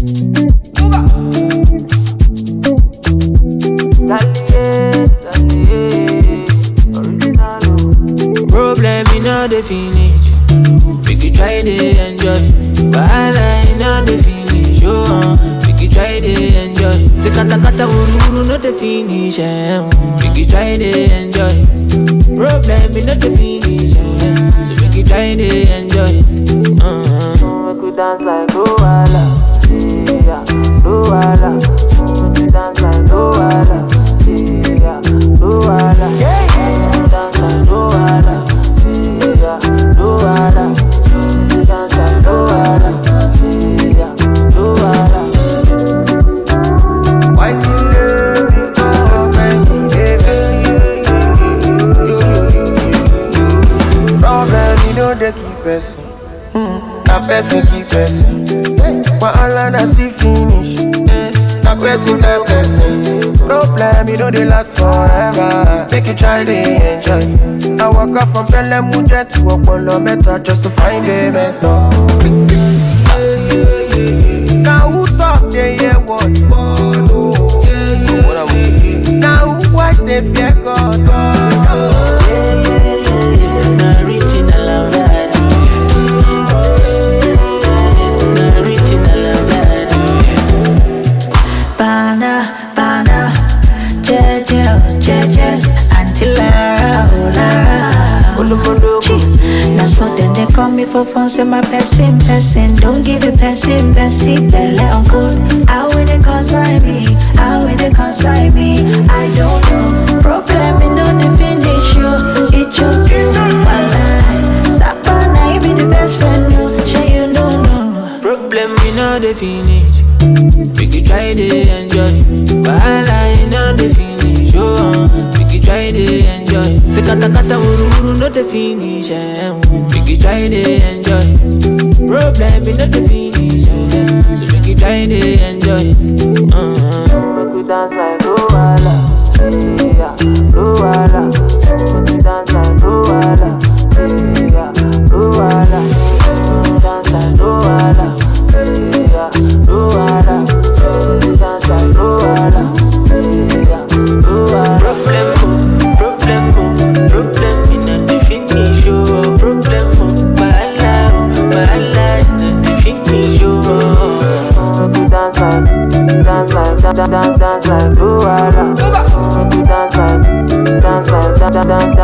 Problem in all the finish. We could try to enjoy. Wahala in all the finish. We could try to enjoy. Se kata kata uru no the finish. We could try to enjoy. Problem in all the finish. So we could try to enjoy. We could dance like Luala. Yeah, Luala. We could dance like Luala. Yeah, Luala. We could dance like Luala. Yeah, Luala. We could dance like Luala. Yeah, Luala. Why you let me go, baby, baby? Problem, you know they keep person. That person keep person. When all I see finish, that person that person. Problem, you know they last forever. Make you try to enjoy. I walk up from Belemuja to Apollo Meta just to find a mentor. Now who talk they hear what? Now who watch they fear God? Not reaching a love that not reaching a love that Bana, bana, jeje, jeje, Auntie Lara, oh Lara. Now so then they call me for fun, say my person. Don't give it person, belle uncle. How will they consign me? How will they consign me? I don't know. Problem in no the finish you. It choke you, Sapana, you be the best friend, no. Say you don't know. Problem in all the finish. We could try to enjoy. Wahala in all the finish. We could try to enjoy. Se kata kata uru no the finish. We could try to enjoy. Problem in all the finish. So we could try to enjoy. We could dance like Luala. Yeah, Luala. We could dance like Luala. Yeah, Luala. We could dance like Luala. Yeah, Luala. We dance like Luala. Yeah, Luala. Problem in the finish. Problem, wahala in the finish. We dance like Luala. We dance like